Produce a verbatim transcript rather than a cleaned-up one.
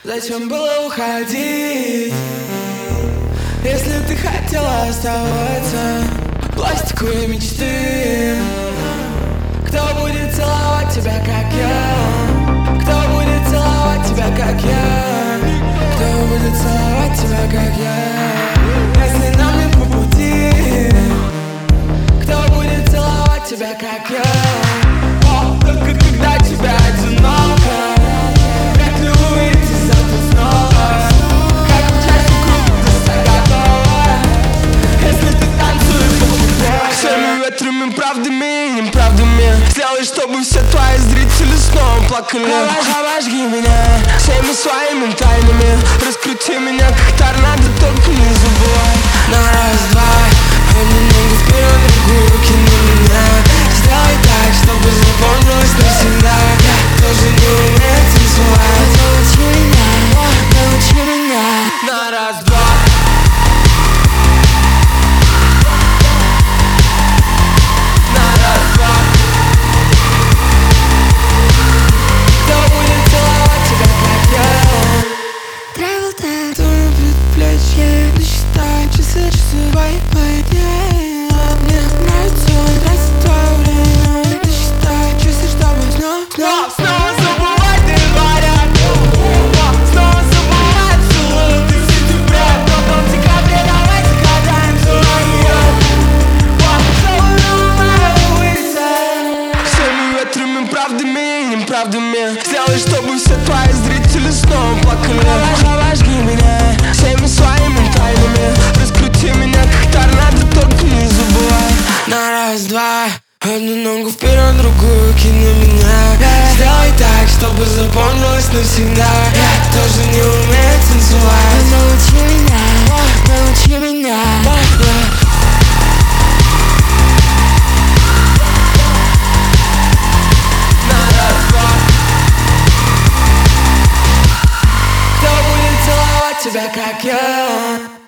Зачем было уходить, если ты хотела оставаться? Пластиковые мечты. Кто будет целовать тебя, как я? Кто будет целовать тебя, как я? Кто будет целовать тебя, как я? Если нам не по пути, кто будет целовать тебя, как я? О, только когда тебя одиноко, вряд ли увидеть завтра снова. Как участник группы ты вся готова, если ты танцуешь по футболу. Всеми ветрами, правдами и неправдами сделай, чтобы все твои зрители снова плакали. Обожги меня всеми своими тайнами, раскрути меня как торнадо, только не забывай. На раз-два, одну ногу вперед, другую руки на меня. Сделай так, чтобы запомнилось навсегда. Я тоже не умею танцевать. Научи меня, научи меня. На раз-два. На раз-два. Кто будет целовать тебя, как я? Travel time, твое предплечье. Досчитай часы, часы, твои идеи. Мне нравится, нравится твое время. Досчитай часы, чтобы снова, снова, Снова забывать ты говорят, снова забывать целую ты сентября. В том декабре давай загадаем целуем. Целую улицы. Всеми ветрами, правдами и неправдами сделай, чтобы все твои зрители снова плакали. обожги меня Всеми своими тайнами раскрути меня как торнадо, только не забывай. на раз-два. Одну ногу вперед, другую кинь на меня. Сделай так, чтобы запомнилось навсегда. Я тоже не умею танцевать. Научи меня, научи меня. На раз-два. Кто будет целовать тебя, как я?